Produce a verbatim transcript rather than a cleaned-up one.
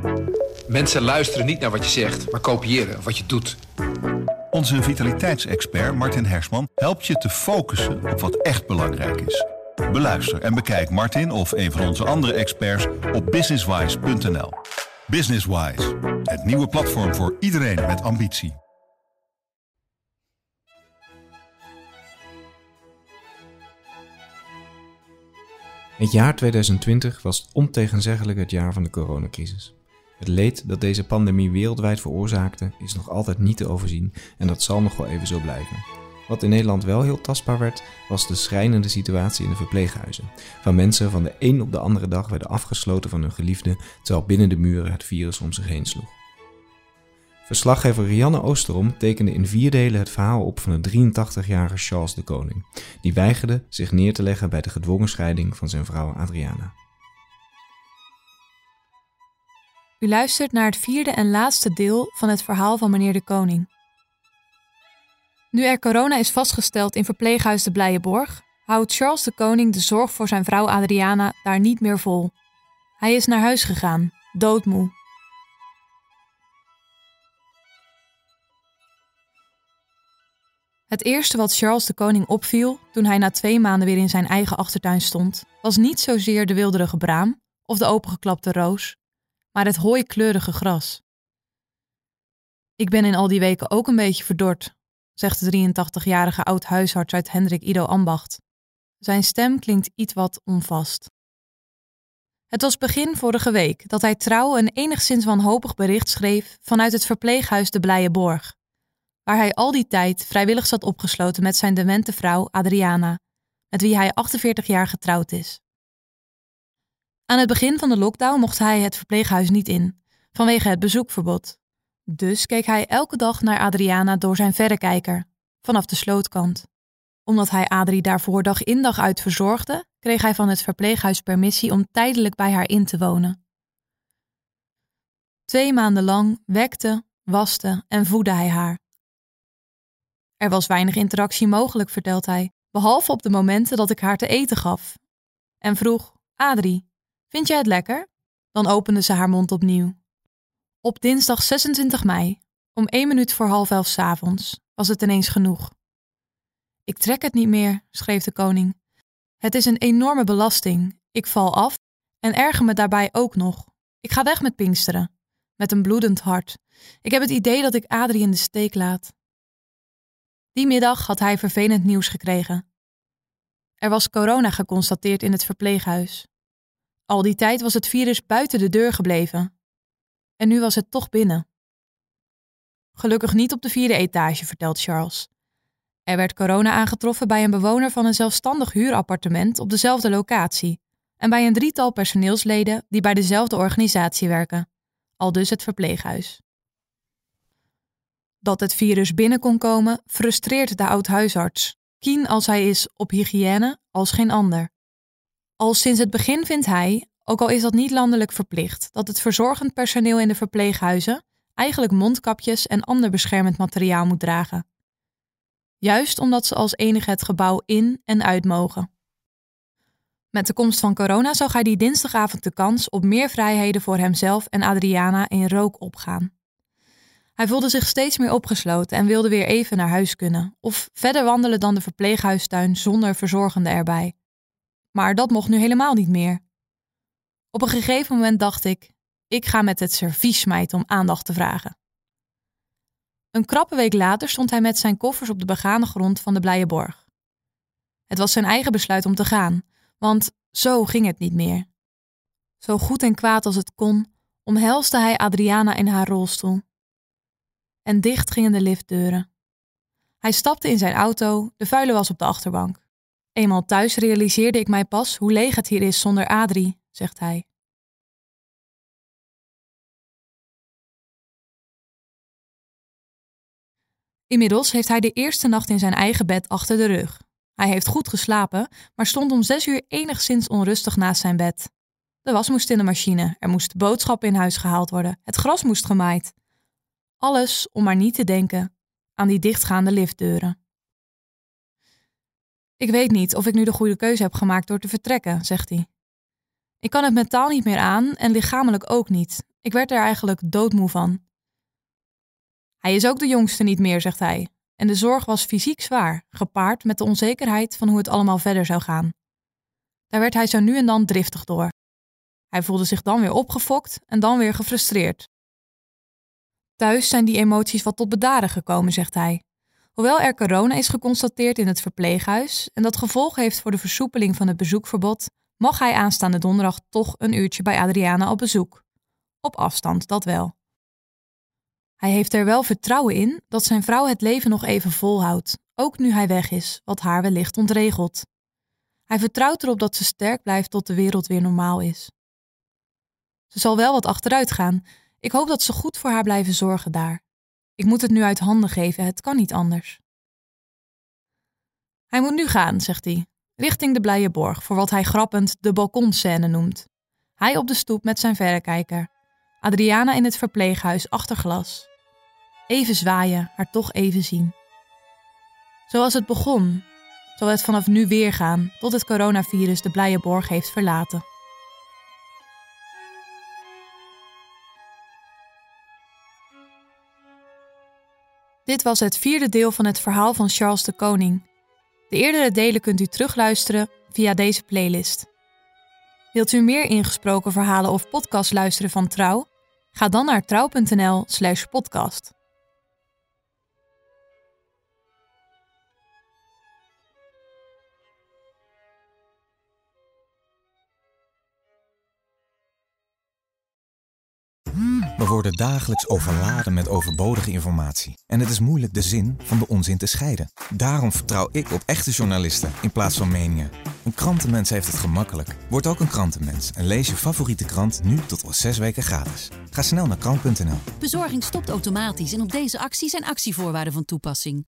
Mensen luisteren niet naar wat je zegt, maar kopiëren wat je doet. Onze vitaliteitsexpert Martin Hersman helpt je te focussen op wat echt belangrijk is. Beluister en bekijk Martin of een van onze andere experts op businesswise punt n l. Businesswise, het nieuwe platform voor iedereen met ambitie. Het jaar tweeduizend twintig was ontegenzeggelijk het jaar van de coronacrisis. Het leed dat deze pandemie wereldwijd veroorzaakte is nog altijd niet te overzien en dat zal nog wel even zo blijven. Wat in Nederland wel heel tastbaar werd, was de schrijnende situatie in de verpleeghuizen. Waar mensen van de een op de andere dag werden afgesloten van hun geliefden, terwijl binnen de muren het virus om zich heen sloeg. Verslaggever Rianne Oosterom tekende in vier delen het verhaal op van de drieëntachtigjarige Charles de Koning, die weigerde zich neer te leggen bij de gedwongen scheiding van zijn vrouw Adriana. U luistert naar het vierde en laatste deel van het verhaal van meneer de Koning. Nu er corona is vastgesteld in verpleeghuis de Blijenborg, houdt Charles de Koning de zorg voor zijn vrouw Adriana daar niet meer vol. Hij is naar huis gegaan, doodmoe. Het eerste wat Charles de Koning opviel toen hij na twee maanden weer in zijn eigen achtertuin stond, was niet zozeer de wilderige braam of de opengeklapte roos, maar het hooikleurige gras. Ik ben in al die weken ook een beetje verdord, zegt de drieëntachtigjarige oud-huisarts uit Hendrik Ido Ambacht. Zijn stem klinkt iets wat onvast. Het was begin vorige week dat hij Trouw een enigszins wanhopig bericht schreef vanuit het verpleeghuis de Blijenborg, waar hij al die tijd vrijwillig zat opgesloten met zijn demente vrouw Adriana, met wie hij achtenveertig jaar getrouwd is. Aan het begin van de lockdown mocht hij het verpleeghuis niet in, vanwege het bezoekverbod. Dus keek hij elke dag naar Adriana door zijn verrekijker, vanaf de slootkant. Omdat hij Adrie daarvoor dag in dag uit verzorgde, kreeg hij van het verpleeghuis permissie om tijdelijk bij haar in te wonen. Twee maanden lang wekte, waste en voedde hij haar. Er was weinig interactie mogelijk, vertelt hij, behalve op de momenten dat ik haar te eten gaf. En vroeg, Adrie, vind jij het lekker? Dan opende ze haar mond opnieuw. Op dinsdag zesentwintig mei, om één minuut voor half elf 's avonds, was het ineens genoeg. Ik trek het niet meer, schreef de koning. Het is een enorme belasting. Ik val af en erger me daarbij ook nog. Ik ga weg met Pinksteren, met een bloedend hart. Ik heb het idee dat ik Adrie in de steek laat. Die middag had hij vervelend nieuws gekregen. Er was corona geconstateerd in het verpleeghuis. Al die tijd was het virus buiten de deur gebleven. En nu was het toch binnen. Gelukkig niet op de vierde etage, vertelt Charles. Er werd corona aangetroffen bij een bewoner van een zelfstandig huurappartement op dezelfde locatie en bij een drietal personeelsleden die bij dezelfde organisatie werken, aldus het verpleeghuis. Dat het virus binnen kon komen, frustreert de oud-huisarts, keen als hij is op hygiëne als geen ander. Al sinds het begin vindt hij, ook al is dat niet landelijk verplicht, dat het verzorgend personeel in de verpleeghuizen eigenlijk mondkapjes en ander beschermend materiaal moet dragen. Juist omdat ze als enige het gebouw in en uit mogen. Met de komst van corona zag hij die dinsdagavond de kans op meer vrijheden voor hemzelf en Adriana in rook opgaan. Hij voelde zich steeds meer opgesloten en wilde weer even naar huis kunnen, of verder wandelen dan de verpleeghuistuin zonder verzorgende erbij. Maar dat mocht nu helemaal niet meer. Op een gegeven moment dacht ik, ik ga met het servies smijten om aandacht te vragen. Een krappe week later stond hij met zijn koffers op de begane grond van de Blijenborg. Het was zijn eigen besluit om te gaan, want zo ging het niet meer. Zo goed en kwaad als het kon, omhelsde hij Adriana in haar rolstoel. En dicht gingen de liftdeuren. Hij stapte in zijn auto, de vuile was op de achterbank. Eenmaal thuis realiseerde ik mij pas hoe leeg het hier is zonder Adrie, zegt hij. Inmiddels heeft hij de eerste nacht in zijn eigen bed achter de rug. Hij heeft goed geslapen, maar stond om zes uur enigszins onrustig naast zijn bed. De was moest in de machine, er moesten boodschappen in huis gehaald worden, het gras moest gemaaid. Alles om maar niet te denken aan die dichtgaande liftdeuren. Ik weet niet of ik nu de goede keuze heb gemaakt door te vertrekken, zegt hij. Ik kan het mentaal niet meer aan en lichamelijk ook niet. Ik werd er eigenlijk doodmoe van. Hij is ook de jongste niet meer, zegt hij. En de zorg was fysiek zwaar, gepaard met de onzekerheid van hoe het allemaal verder zou gaan. Daar werd hij zo nu en dan driftig door. Hij voelde zich dan weer opgefokt en dan weer gefrustreerd. Thuis zijn die emoties wat tot bedaren gekomen, zegt hij. Hoewel er corona is geconstateerd in het verpleeghuis en dat gevolg heeft voor de versoepeling van het bezoekverbod, mag hij aanstaande donderdag toch een uurtje bij Adriana op bezoek. Op afstand, dat wel. Hij heeft er wel vertrouwen in dat zijn vrouw het leven nog even volhoudt, ook nu hij weg is, wat haar wellicht ontregelt. Hij vertrouwt erop dat ze sterk blijft tot de wereld weer normaal is. Ze zal wel wat achteruit gaan. Ik hoop dat ze goed voor haar blijven zorgen daar. Ik moet het nu uit handen geven, het kan niet anders. Hij moet nu gaan, zegt hij, richting de Blije Borg, voor wat hij grappend de balkonscène noemt. Hij op de stoep met zijn verrekijker. Adriana in het verpleeghuis achter glas. Even zwaaien, haar toch even zien. Zoals het begon, zal het vanaf nu weer gaan, tot het coronavirus de Blije Borg heeft verlaten. Dit was het vierde deel van het verhaal van Charles de Koning. De eerdere delen kunt u terugluisteren via deze playlist. Wilt u meer ingesproken verhalen of podcasts luisteren van Trouw? Ga dan naar trouw.nl slash podcast. We worden dagelijks overladen met overbodige informatie. En het is moeilijk de zin van de onzin te scheiden. Daarom vertrouw ik op echte journalisten in plaats van meningen. Een krantenmens heeft het gemakkelijk. Word ook een krantenmens en lees je favoriete krant nu tot wel zes weken gratis. Ga snel naar krant punt n l. Bezorging stopt automatisch en op deze actie zijn actievoorwaarden van toepassing.